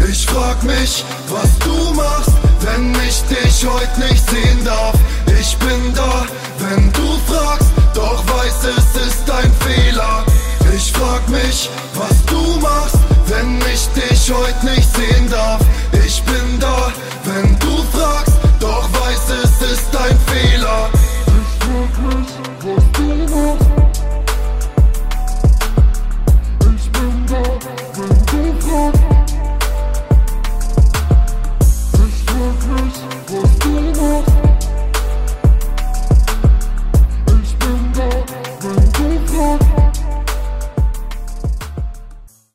Ich frag mich, was du machst, wenn ich dich heute nicht sehen darf. Ich bin da